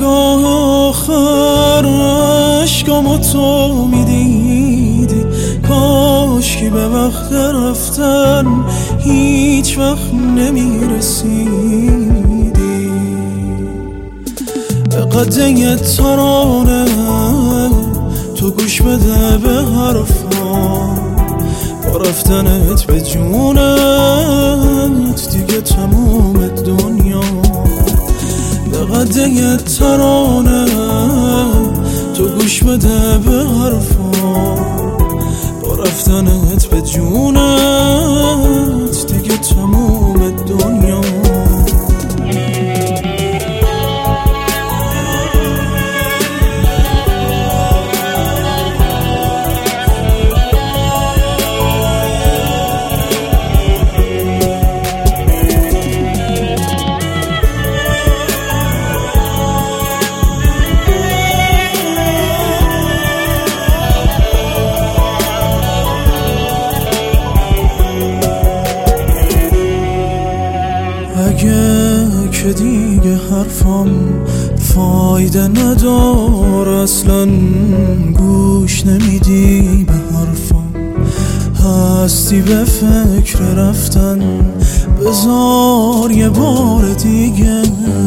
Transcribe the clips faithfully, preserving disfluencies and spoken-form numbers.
نگاه آخر عشقامو تو میدیدی، کاش که به وقت رفتن هیچ وقت نمیرسیدی. به قده ترانه تو گوش بده به حرفام، با رفتنت به جونت دیگه تموم دنیا. به قده ترانه تو گوش بده به حرفام، با رفتنت به جونت دیگه تموم دنیا. اگه که دیگه حرفم فایده نداره، اصلا گوش نمیدی به حرفم، هستی به فکر رفتن، بذار یه بار دیگه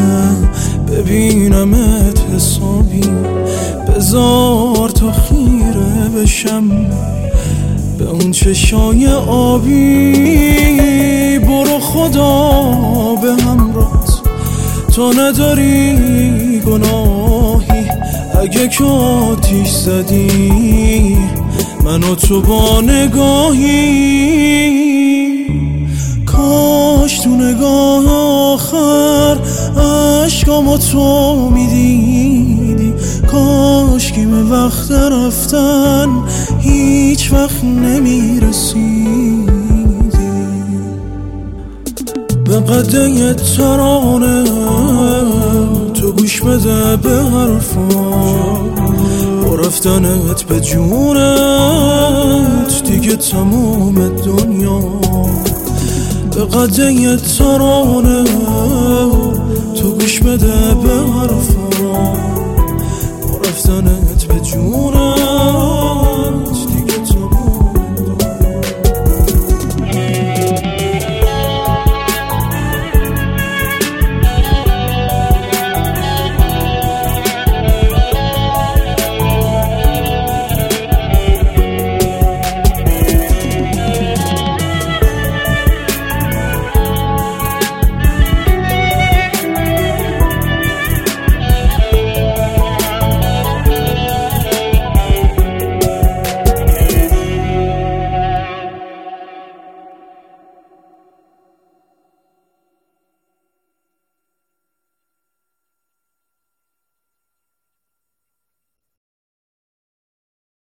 ببینمت حسابی، بذار تا خیره بشم به اون چشای آبی. برو خدا به همراهت، تو نداری گناهی، اگه که آتیش زدی منو تو با نگاهی. کاش تو نگاه آخر عشقامو تو میدیدی، کاش که به وقت رفتن هیچ وقت نمیرسیدی. به قده ترانه تو گوش بده به حرفام، با رفتنت به جونت دیگه تموم دنیا. به قده ترانه تو گوش بده به حرفام، با رفتنت به جونت